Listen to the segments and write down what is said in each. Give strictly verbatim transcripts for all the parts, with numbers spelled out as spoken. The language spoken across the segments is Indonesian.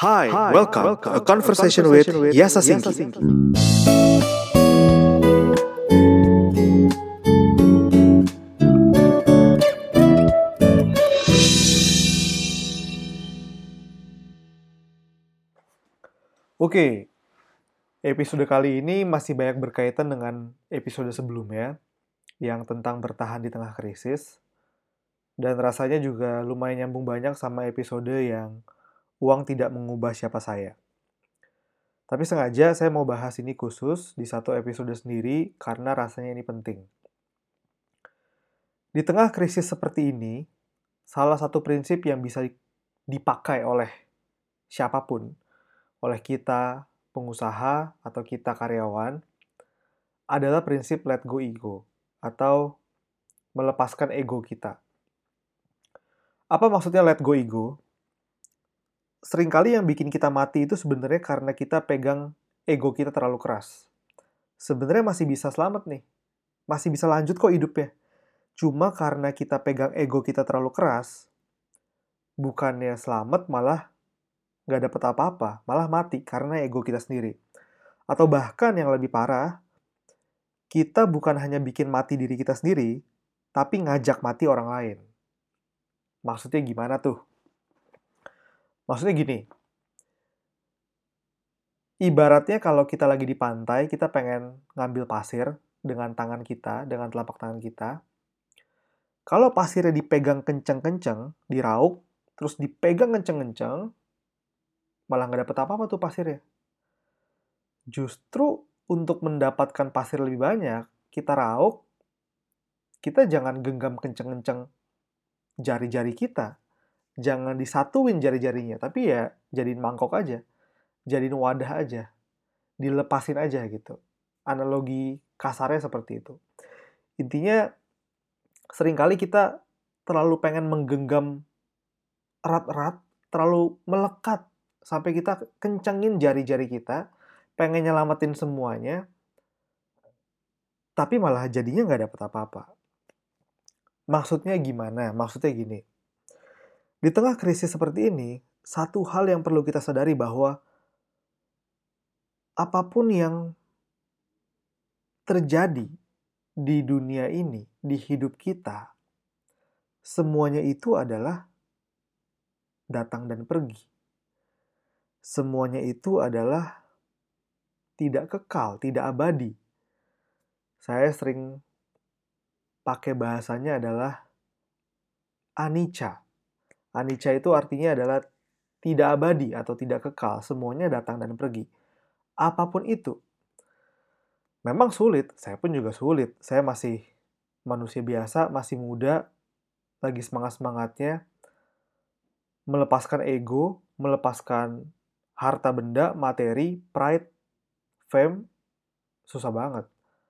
Hi, Hi, welcome, welcome to a to a conversation, conversation with with Yasa Yasa Singki. Singki. Oke, episode kali ini masih banyak berkaitan dengan episode sebelumnya yang tentang bertahan di tengah krisis, dan rasanya juga lumayan nyambung banyak sama episode yang uang tidak mengubah siapa saya. Tapi sengaja saya mau bahas ini khusus di satu episode sendiri karena rasanya ini penting. Di tengah krisis seperti ini, salah satu prinsip yang bisa dipakai oleh siapapun, oleh kita pengusaha atau kita karyawan, adalah prinsip let go ego, atau melepaskan ego kita. Apa maksudnya let go ego? Seringkali yang bikin kita mati itu sebenarnya karena kita pegang ego kita terlalu keras. Sebenarnya masih bisa selamat nih, masih bisa lanjut kok hidupnya. Cuma karena kita pegang ego kita terlalu keras, bukannya selamat malah nggak dapet apa-apa, malah mati karena ego kita sendiri. Atau bahkan yang lebih parah, kita bukan hanya bikin mati diri kita sendiri, tapi ngajak mati orang lain. Maksudnya gimana tuh? Maksudnya gini, ibaratnya kalau kita lagi di pantai, kita pengen ngambil pasir dengan tangan kita, dengan telapak tangan kita. Kalau pasirnya dipegang kenceng-kenceng, dirauk, terus dipegang kenceng-kenceng, malah nggak dapet apa-apa tuh pasirnya. Justru untuk mendapatkan pasir lebih banyak, kita rauk, kita jangan genggam kenceng-kenceng jari-jari kita. Jangan disatuin jari-jarinya, tapi ya jadiin mangkok aja. Jadiin wadah aja. Dilepasin aja gitu. Analogi kasarnya seperti itu. Intinya, seringkali kita terlalu pengen menggenggam erat-erat, terlalu melekat, sampai kita kencengin jari-jari kita, pengen nyelamatin semuanya, tapi malah jadinya nggak dapet apa-apa. Maksudnya gimana? Maksudnya gini. Di tengah krisis seperti ini, satu hal yang perlu kita sadari bahwa apapun yang terjadi di dunia ini, di hidup kita, semuanya itu adalah datang dan pergi. Semuanya itu adalah tidak kekal, tidak abadi. Saya sering pakai bahasanya adalah anicca. Anicca itu artinya adalah tidak abadi atau tidak kekal. Semuanya datang dan pergi. Apapun itu. Memang sulit, saya pun juga sulit. Saya masih manusia biasa, masih muda, lagi semangat-semangatnya, melepaskan ego, melepaskan harta benda, materi, pride, fame, susah banget.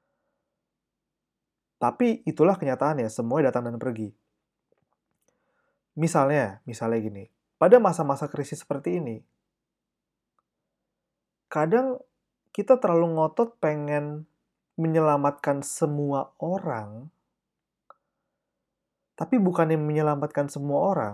Tapi itulah kenyataannya, semuanya datang dan pergi. Misalnya, misalnya gini, pada masa-masa krisis seperti ini, kadang kita terlalu ngotot pengen menyelamatkan semua orang, tapi bukannya menyelamatkan semua orang,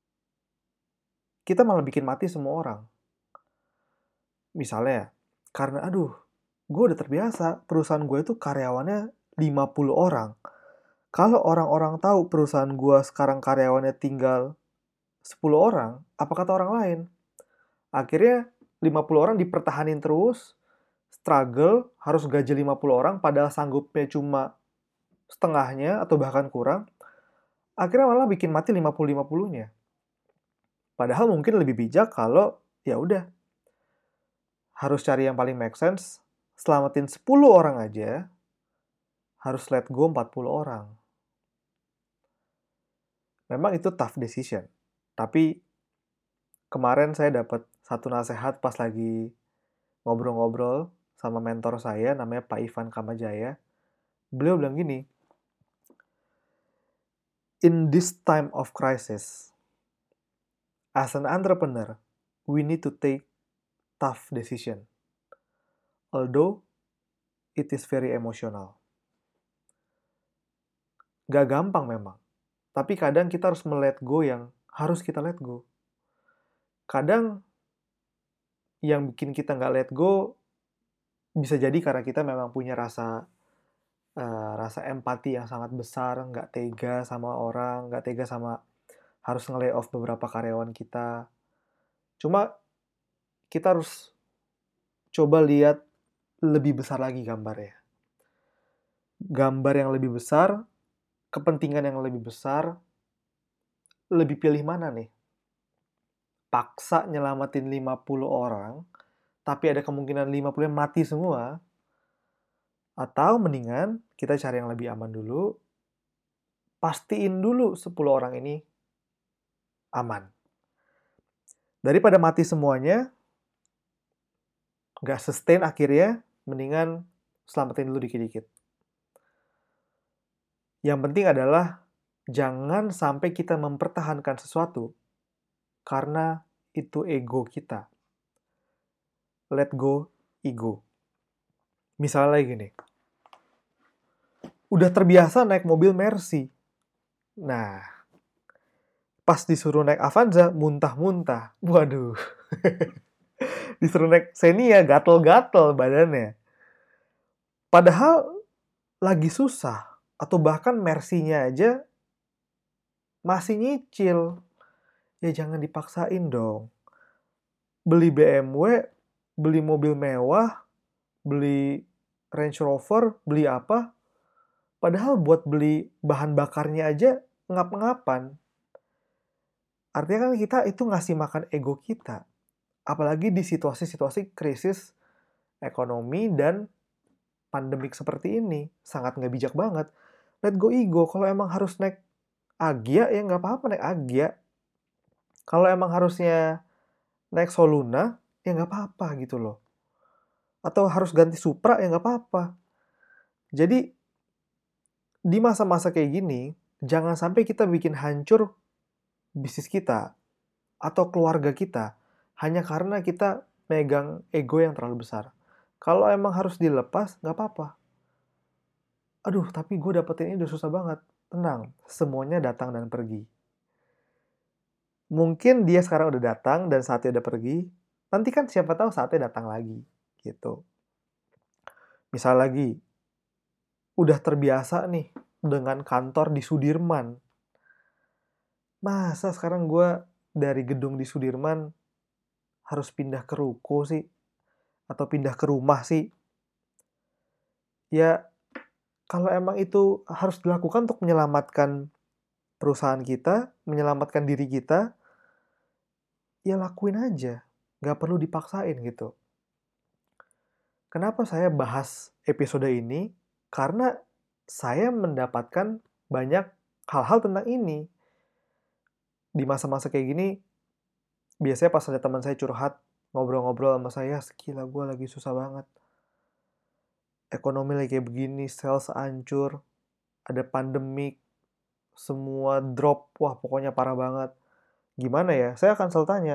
kita malah bikin mati semua orang. Misalnya, karena aduh, gue udah terbiasa, perusahaan gue itu karyawannya lima puluh orang. Kalau orang-orang tahu perusahaan gue sekarang karyawannya tinggal sepuluh orang, apa kata orang lain? Akhirnya lima puluh orang dipertahanin terus, struggle, harus gaji lima puluh orang, padahal sanggupnya cuma setengahnya atau bahkan kurang. Akhirnya malah bikin mati lima puluh lima puluh-nya. Padahal mungkin lebih bijak kalau ya udah harus cari yang paling make sense, selamatin sepuluh orang aja, harus let go empat puluh orang. Memang itu tough decision. Tapi kemarin saya dapat satu nasihat pas lagi ngobrol-ngobrol sama mentor saya, namanya Pak Ivan Kamajaya. Beliau bilang gini, in this time of crisis, as an entrepreneur, we need to take tough decision. Although it is very emotional. Gak gampang memang. Tapi kadang kita harus me-let go yang harus kita let go. Kadang yang bikin kita nggak let go bisa jadi karena kita memang punya rasa uh, rasa empati yang sangat besar, nggak tega sama orang, nggak tega sama harus nge-lay off beberapa karyawan kita. Cuma kita harus coba lihat lebih besar lagi gambarnya. Gambar yang lebih besar, kepentingan yang lebih besar, lebih pilih mana nih? Paksa nyelamatin lima puluh orang, tapi ada kemungkinan lima puluh yang mati semua, atau mendingan kita cari yang lebih aman dulu, pastiin dulu sepuluh orang ini aman. Daripada mati semuanya, nggak sustain akhirnya, mendingan selamatin dulu dikit-dikit. Yang penting adalah jangan sampai kita mempertahankan sesuatu karena itu ego kita. Let go ego. Misalnya gini, udah terbiasa naik mobil Mercy. Nah, pas disuruh naik Avanza, muntah-muntah. Waduh. Disuruh naik Xenia, gatel-gatel badannya. Padahal lagi susah. Atau bahkan Mercy-nya aja masih nyicil. Ya jangan dipaksain dong. Beli B M W, beli mobil mewah, beli Range Rover, beli apa? Padahal buat beli bahan bakarnya aja ngap-ngapan. Artinya kan kita itu ngasih makan ego kita. Apalagi di situasi-situasi krisis ekonomi dan pandemik seperti ini. Sangat nggak bijak banget. Let go ego. Kalau emang harus naik Agya, ya nggak apa-apa naik Agya. Kalau emang harusnya naik Soluna, ya nggak apa-apa gitu loh. Atau harus ganti Supra, ya nggak apa-apa. Jadi, di masa-masa kayak gini, jangan sampai kita bikin hancur bisnis kita atau keluarga kita hanya karena kita megang ego yang terlalu besar. Kalau emang harus dilepas, nggak apa-apa. Aduh, tapi gue dapetin ini udah susah banget. Tenang, semuanya datang dan pergi. Mungkin dia sekarang udah datang dan saatnya udah pergi. Nanti kan siapa tahu saatnya datang lagi. Gitu. Misal lagi, udah terbiasa nih dengan kantor di Sudirman. Masa sekarang gue dari gedung di Sudirman harus pindah ke ruko sih? Atau pindah ke rumah sih? Ya, kalau emang itu harus dilakukan untuk menyelamatkan perusahaan kita, menyelamatkan diri kita, ya lakuin aja. Nggak perlu dipaksain gitu. Kenapa saya bahas episode ini? Karena saya mendapatkan banyak hal-hal tentang ini. Di masa-masa kayak gini, biasanya pas ada teman saya curhat, ngobrol-ngobrol sama saya, gila gue lagi susah banget. Ekonomi lagi kayak begini, sales hancur, ada pandemik, semua drop, wah pokoknya parah banget. Gimana ya? Saya akan selalu tanya,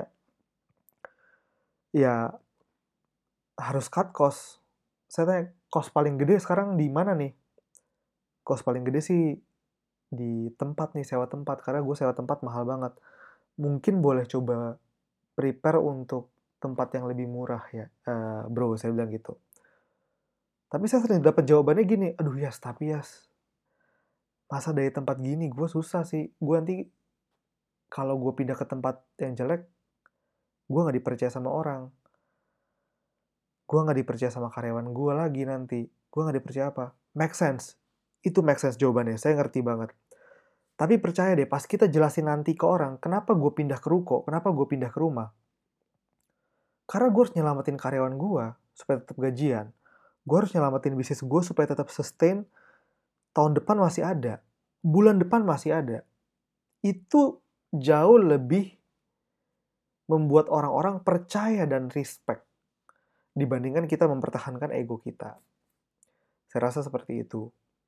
ya harus cut cost. Saya tanya, cost paling gede sekarang di mana nih? Cost paling gede sih di tempat nih, sewa tempat. Karena gue sewa tempat mahal banget. Mungkin boleh coba prepare untuk tempat yang lebih murah ya, uh, bro, saya bilang gitu. Tapi saya sering dapat jawabannya gini, aduh Yas, tapi Yas, masa dari tempat gini gue susah sih. Gue nanti kalau gue pindah ke tempat yang jelek, gue gak dipercaya sama orang. Gue gak dipercaya sama karyawan gue lagi nanti. Gue gak dipercaya apa? Make sense. Itu make sense jawabannya, saya ngerti banget. Tapi percaya deh, pas kita jelasin nanti ke orang, kenapa gue pindah ke ruko, kenapa gue pindah ke rumah. Karena gue harus nyelamatin karyawan gue, supaya tetap gajian. Gue harus nyelamatin bisnis gue supaya tetap sustain. Tahun depan masih ada. Bulan depan masih ada. Itu jauh lebih membuat orang-orang percaya dan respect dibandingkan kita mempertahankan ego kita. Saya rasa seperti itu.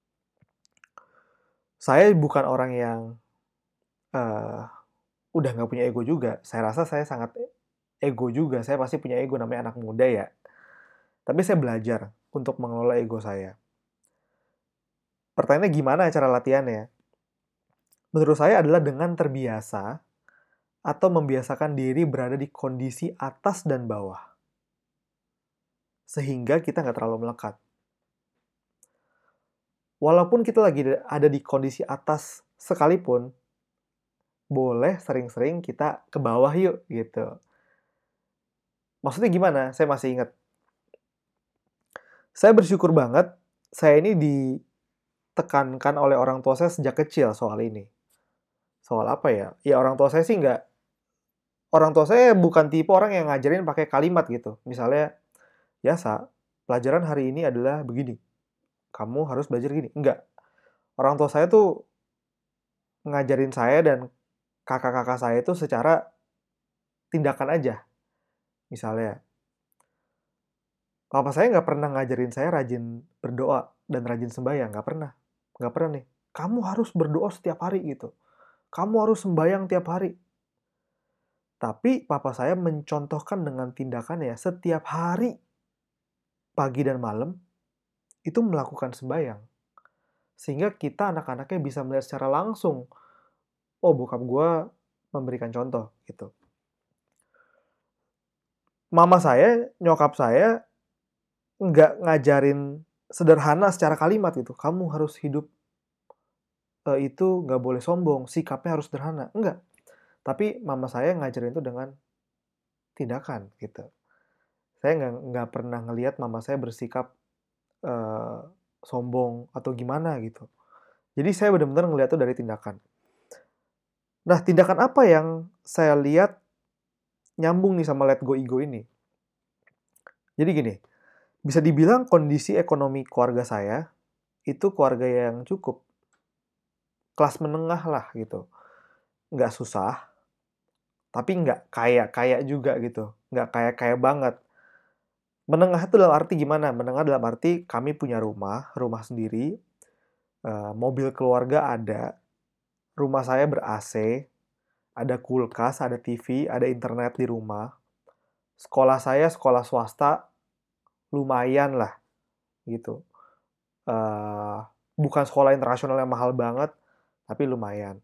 Saya bukan orang yang uh, udah gak punya ego juga. Saya rasa saya sangat ego juga. Saya pasti punya ego, namanya anak muda ya. Tapi saya belajar untuk mengelola ego saya. Pertanyaannya gimana cara latihannya? Menurut saya adalah dengan terbiasa atau membiasakan diri berada di kondisi atas dan bawah. sehingga kita nggak terlalu melekat. Walaupun kita lagi ada di kondisi atas sekalipun, boleh sering-sering kita ke bawah yuk, gitu. Maksudnya gimana? Saya masih ingat. Saya bersyukur banget, saya ini ditekankan oleh orang tua saya sejak kecil soal ini. Soal apa ya? Ya orang tua saya sih nggak, orang tua saya bukan tipe orang yang ngajarin pakai kalimat gitu. Misalnya, biasa, pelajaran hari ini adalah begini. Kamu harus belajar gini. Enggak. Orang tua saya tuh ngajarin saya dan kakak-kakak saya itu secara tindakan aja. Misalnya, papa saya nggak pernah ngajarin saya rajin berdoa dan rajin sembahyang. Nggak pernah. Nggak pernah nih. Kamu harus berdoa setiap hari gitu. Kamu harus sembahyang tiap hari. Tapi papa saya mencontohkan dengan tindakannya setiap hari, pagi dan malam, itu melakukan sembahyang. Sehingga kita anak-anaknya bisa melihat secara langsung, oh bokap gue memberikan contoh gitu. Mama saya, nyokap saya nggak ngajarin sederhana secara kalimat gitu. Kamu harus hidup uh, itu nggak boleh sombong, sikapnya harus sederhana. Enggak. Tapi mama saya ngajarin itu dengan tindakan gitu. Saya nggak nggak pernah ngelihat mama saya bersikap uh, sombong atau gimana gitu. Jadi saya benar-benar ngelihat itu dari tindakan. Nah, tindakan apa yang saya lihat nyambung nih sama Let Go Ego ini? Jadi gini, bisa dibilang kondisi ekonomi keluarga saya itu keluarga yang cukup. Kelas menengah lah gitu. Nggak susah, tapi nggak kaya-kaya juga gitu. Nggak kaya-kaya banget. Menengah itu dalam arti gimana? Menengah dalam arti kami punya rumah, rumah sendiri, uh, mobil keluarga ada, rumah saya ber-A C, ada kulkas, ada T V, ada internet di rumah. Sekolah saya sekolah swasta, lumayan lah, gitu. Uh, bukan sekolah internasional yang mahal banget, tapi lumayan.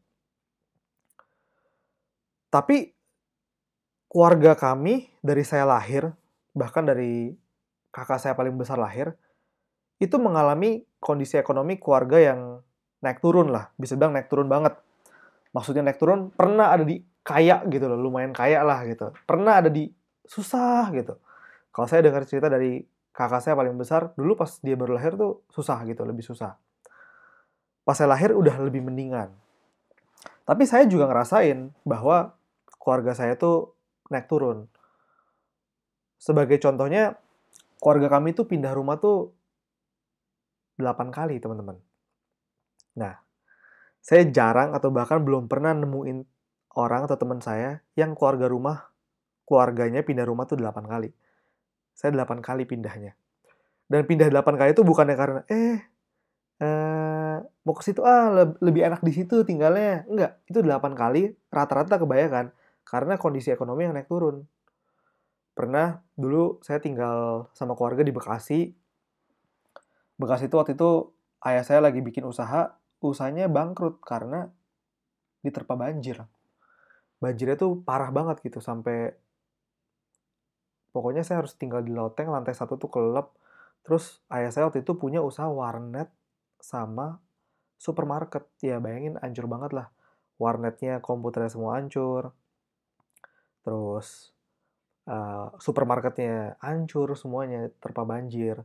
Tapi keluarga kami dari saya lahir, bahkan dari kakak saya paling besar lahir, itu mengalami kondisi ekonomi keluarga yang naik turun lah, bisa bilang naik turun banget. Maksudnya naik turun, pernah ada di kaya gitu loh, lumayan kaya lah gitu. Pernah ada di susah gitu. Kalau saya dengar cerita dari kakak saya paling besar, dulu pas dia baru lahir tuh susah gitu, lebih susah. Pas saya lahir udah lebih mendingan. Tapi saya juga ngerasain bahwa keluarga saya tuh naik turun. Sebagai contohnya, keluarga kami tuh pindah rumah tuh delapan kali, teman-teman. Nah, saya jarang atau bahkan belum pernah nemuin orang atau teman saya yang keluarga rumah, keluarganya pindah rumah tuh delapan kali. Saya delapan kali pindahnya. Dan pindah delapan kali itu bukannya karena, eh, eh mau ke situ, ah, lebih enak di situ tinggalnya. Enggak, itu delapan kali, rata-rata kebanyakan, karena kondisi ekonomi yang naik turun. Pernah, dulu saya tinggal sama keluarga di Bekasi. Bekasi itu waktu itu, ayah saya lagi bikin usaha, usahanya bangkrut karena diterpa banjir. Banjirnya tuh parah banget gitu, sampai pokoknya saya harus tinggal di loteng, lantai satu tuh kelelep. Terus ayah saya waktu itu punya usaha warnet sama supermarket. Ya bayangin hancur banget lah. Warnetnya, komputernya semua hancur. Terus uh, supermarketnya hancur semuanya, terpa banjir.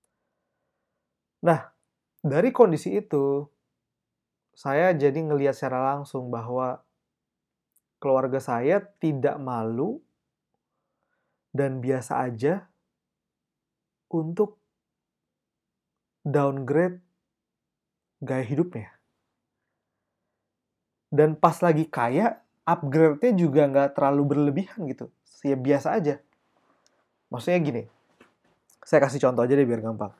Nah, dari kondisi itu, saya jadi ngelihat secara langsung bahwa keluarga saya tidak malu dan biasa aja untuk downgrade gaya hidupnya. Dan pas lagi kaya, upgrade-nya juga nggak terlalu berlebihan gitu. Ya biasa aja. Maksudnya gini, saya kasih contoh aja deh biar gampang.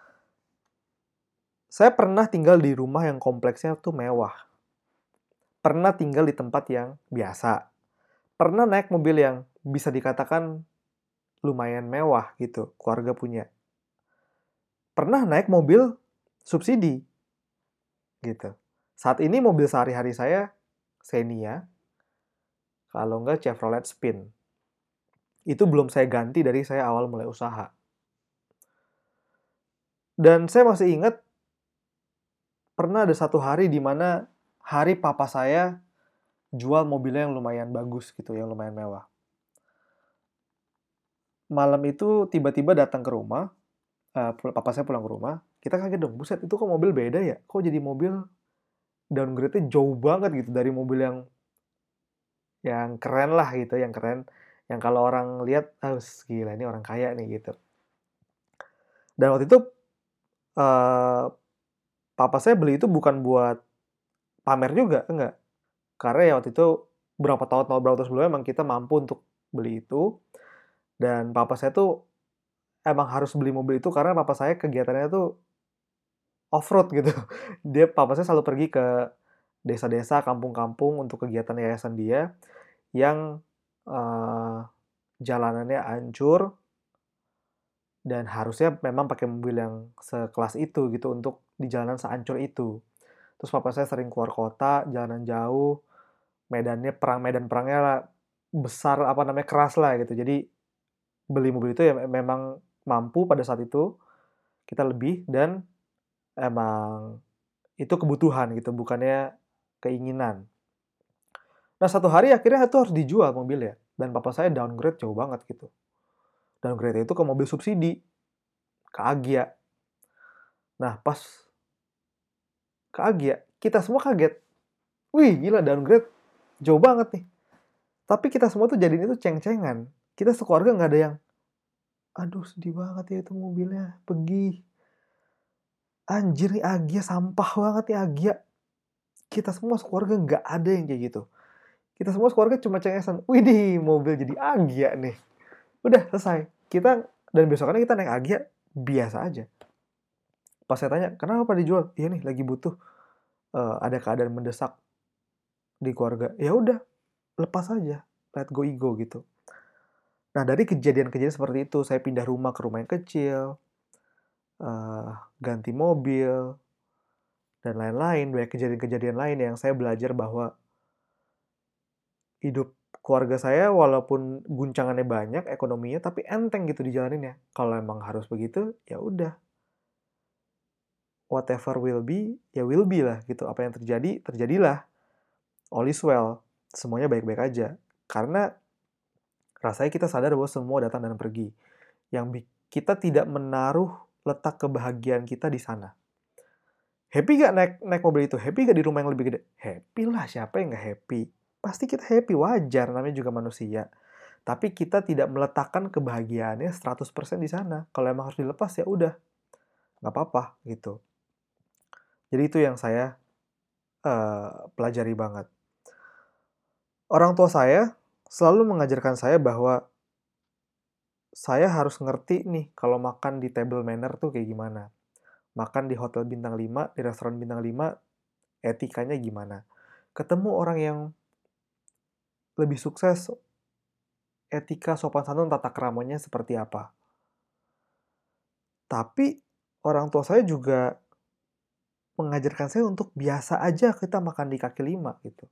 Saya pernah tinggal di rumah yang kompleksnya tuh mewah. Pernah tinggal di tempat yang biasa. Pernah naik mobil yang bisa dikatakan lumayan mewah gitu, keluarga punya. Pernah naik mobil subsidi gitu. Saat ini mobil sehari-hari saya Xenia, kalau nggak Chevrolet Spin. Itu belum saya ganti dari saya awal mulai usaha. Dan saya masih ingat pernah ada satu hari di mana hari papa saya jual mobilnya yang lumayan bagus gitu, yang lumayan mewah. Malam itu tiba-tiba datang ke rumah, uh, papa saya pulang ke rumah, kita kaget dong, buset itu kok mobil beda ya? Kok jadi mobil downgrade-nya jauh banget gitu dari mobil yang yang keren lah gitu, yang keren, yang kalau orang lihat, ah gila ini orang kaya nih gitu. Dan waktu itu uh, papa saya beli itu bukan buat pamer juga, enggak. Karena ya waktu itu berapa tahun tahun berapa tahun sebelumnya emang kita mampu untuk beli itu. Dan papa saya tuh emang harus beli mobil itu karena papa saya kegiatannya tuh off-road gitu. Dia papa saya selalu pergi ke desa-desa, kampung-kampung untuk kegiatan yayasan dia yang uh, jalanannya hancur dan harusnya memang pakai mobil yang sekelas itu gitu untuk di jalanan sehancur itu. Terus papa saya sering keluar kota, jalanan jauh, medannya perang medan perangnya lah besar apa namanya keras lah gitu. Jadi beli mobil itu ya memang mampu pada saat itu kita lebih dan emang itu kebutuhan gitu, bukannya keinginan. Nah, satu hari akhirnya itu harus dijual mobilnya dan papa saya downgrade jauh banget gitu. Downgrade itu ke mobil subsidi, ke Agya. Nah, pas ke Agya, kita semua kaget. Wih, gila downgrade jauh banget nih. Tapi kita semua tuh jadiin itu ceng-cengan. Kita sekeluarga nggak ada yang, aduh sedih banget ya itu mobilnya, pergi. Anjir nih Agya, sampah banget nih Agya. Kita semua sekeluarga nggak ada yang kayak gitu. Kita semua sekeluarga cuma cengesan, widih mobil jadi Agya nih. Udah selesai. Kita, dan besokannya kita naik Agya, biasa aja. Pas saya tanya, kenapa dijual? Iya nih lagi butuh, uh, ada keadaan mendesak di keluarga. Ya udah, lepas aja, let go ego gitu. Nah dari kejadian-kejadian seperti itu, saya pindah rumah ke rumah yang kecil, uh, ganti mobil, dan lain-lain, banyak kejadian-kejadian lain yang saya belajar bahwa hidup keluarga saya walaupun guncangannya banyak ekonominya, tapi enteng gitu dijalaninnya. Kalau emang harus begitu, ya udah. Whatever will be, ya will be lah gitu. Apa yang terjadi, terjadilah. All is well. Semuanya baik-baik aja. Karena rasanya kita sadar bahwa semua datang dan pergi. Yang kita tidak menaruh letak kebahagiaan kita di sana. Happy gak naik, naik mobil itu? Happy gak di rumah yang lebih gede? Happy lah, siapa yang gak happy? Pasti kita happy, wajar, namanya juga manusia. Tapi kita tidak meletakkan kebahagiaannya seratus persen di sana. Kalau emang harus dilepas, ya udah. Gak apa-apa, gitu. Jadi itu yang saya uh, pelajari banget. Orang tua saya selalu mengajarkan saya bahwa saya harus ngerti nih kalau makan di table manner tuh kayak gimana. Makan di hotel bintang lima, di restoran bintang lima, etikanya gimana. Ketemu orang yang lebih sukses, etika sopan santun tata keramanya seperti apa. Tapi orang tua saya juga mengajarkan saya untuk biasa aja kita makan di kaki lima gitu.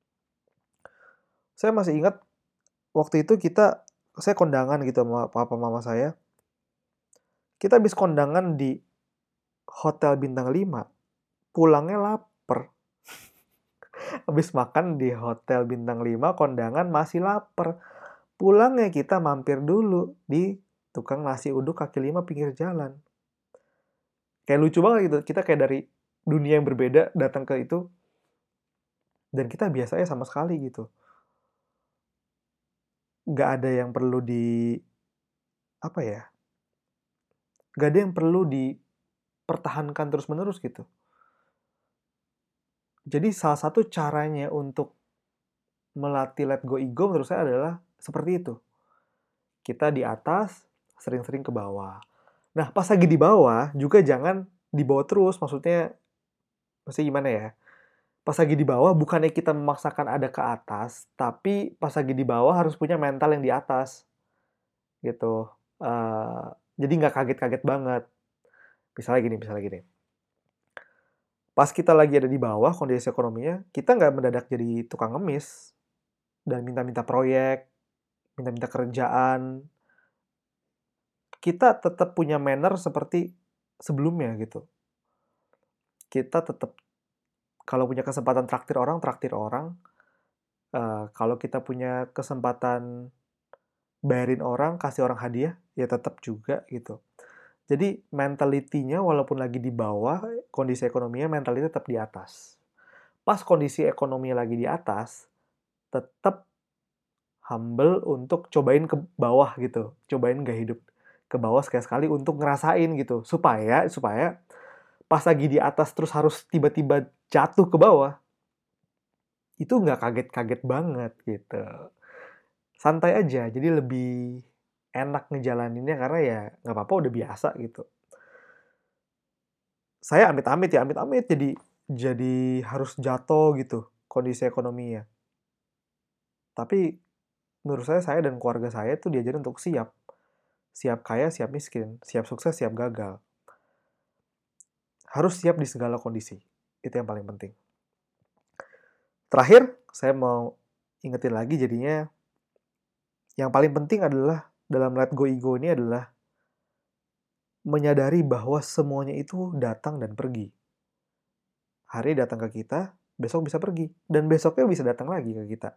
Saya masih ingat waktu itu kita, saya kondangan gitu sama papa mama saya. Kita habis kondangan di hotel bintang lima, pulangnya lapar. Habis makan di hotel bintang lima, kondangan masih lapar. Pulangnya kita mampir dulu di tukang nasi uduk kaki lima pinggir jalan. Kayak lucu banget gitu, kita kayak dari dunia yang berbeda datang ke itu, dan kita biasanya sama sekali gitu. Gak ada yang perlu di, apa ya, gak ada yang perlu dipertahankan terus-menerus gitu. Jadi salah satu caranya untuk melatih let go ego menurut saya adalah seperti itu. Kita di atas, sering-sering ke bawah. Nah, pas lagi di bawah, juga jangan dibawa terus, maksudnya, maksudnya gimana ya? Pas lagi di bawah, bukannya kita memaksakan ada ke atas, tapi pas lagi di bawah harus punya mental yang di atas. Gitu. Uh, jadi nggak kaget-kaget banget. Misalnya gini, misalnya gini. Pas kita lagi ada di bawah, kondisi ekonominya, kita nggak mendadak jadi tukang ngemis, dan minta-minta proyek, minta-minta kerjaan. Kita tetap punya manner seperti sebelumnya gitu. Kita tetap kalau punya kesempatan traktir orang, traktir orang. Uh, kalau kita punya kesempatan bayarin orang, kasih orang hadiah, ya tetap juga gitu. Jadi mentalitinya walaupun lagi di bawah, kondisi ekonominya mentality tetap di atas. Pas kondisi ekonomi lagi di atas, tetap humble untuk cobain ke bawah gitu. Cobain gak hidup ke bawah sekali-sekali untuk ngerasain gitu. Supaya supaya pas lagi di atas terus harus tiba-tiba jatuh ke bawah, itu nggak kaget-kaget banget gitu. Santai aja, jadi lebih enak ngejalaninnya karena ya nggak apa-apa udah biasa gitu. Saya amit-amit ya, amit-amit jadi jadi harus jatuh gitu kondisi ekonominya. Tapi menurut saya, saya dan keluarga saya tuh diajarin untuk siap. Siap kaya, siap miskin. Siap sukses, siap gagal. Harus siap di segala kondisi. Itu yang paling penting. Terakhir, saya mau ingetin lagi jadinya, yang paling penting adalah dalam let go ego ini adalah menyadari bahwa semuanya itu datang dan pergi. Hari datang ke kita, besok bisa pergi. Dan besoknya bisa datang lagi ke kita.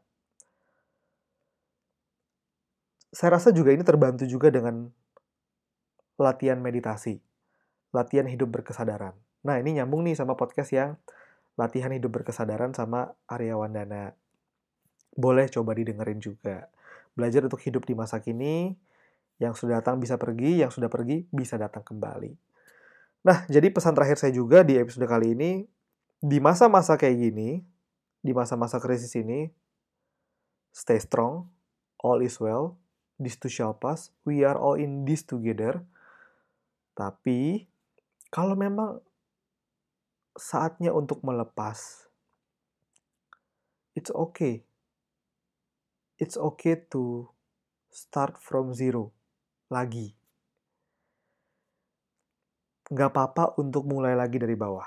Saya rasa juga ini terbantu juga dengan latihan meditasi. Latihan hidup berkesadaran. Nah, ini nyambung nih sama podcast yang latihan hidup berkesadaran sama Arya Wandana. Boleh coba didengerin juga. Belajar untuk hidup di masa kini, yang sudah datang bisa pergi, yang sudah pergi bisa datang kembali. Nah, jadi pesan terakhir saya juga di episode kali ini, di masa-masa kayak gini, di masa-masa krisis ini, stay strong, all is well, this too shall pass, we are all in this together. Tapi, kalau memang saatnya untuk melepas, it's okay. It's okay to start from zero lagi. Gak apa-apa untuk mulai lagi dari bawah.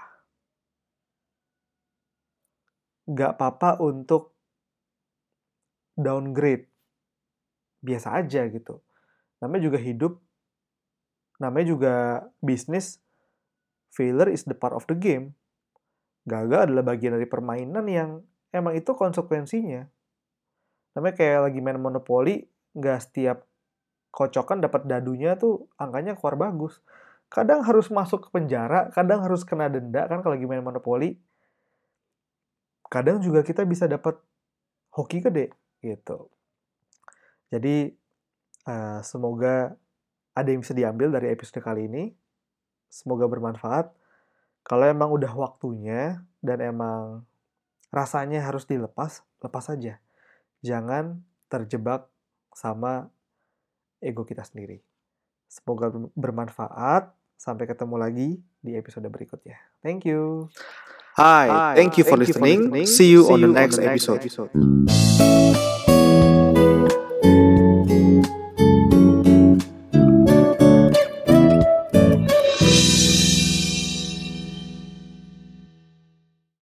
Gak apa-apa untuk downgrade. Biasa aja gitu. Namanya juga hidup, namanya juga bisnis, failure is the part of the game. Gagal adalah bagian dari permainan yang emang itu konsekuensinya. Namanya kayak lagi main monopoli, nggak setiap kocokan dapat dadunya tuh angkanya keluar bagus. Kadang harus masuk ke penjara, kadang harus kena denda kan kalau lagi main monopoli. Kadang juga kita bisa dapat hoki gede gitu. Jadi uh, semoga ada yang bisa diambil dari episode kali ini. Semoga bermanfaat. Kalau emang udah waktunya dan emang rasanya harus dilepas, lepas aja. Jangan terjebak sama ego kita sendiri. Semoga bermanfaat. Sampai ketemu lagi di episode berikutnya. Thank you. Hi, Hi. thank you for, thank listening. you for listening. See you See on the next, on the next episode. episode.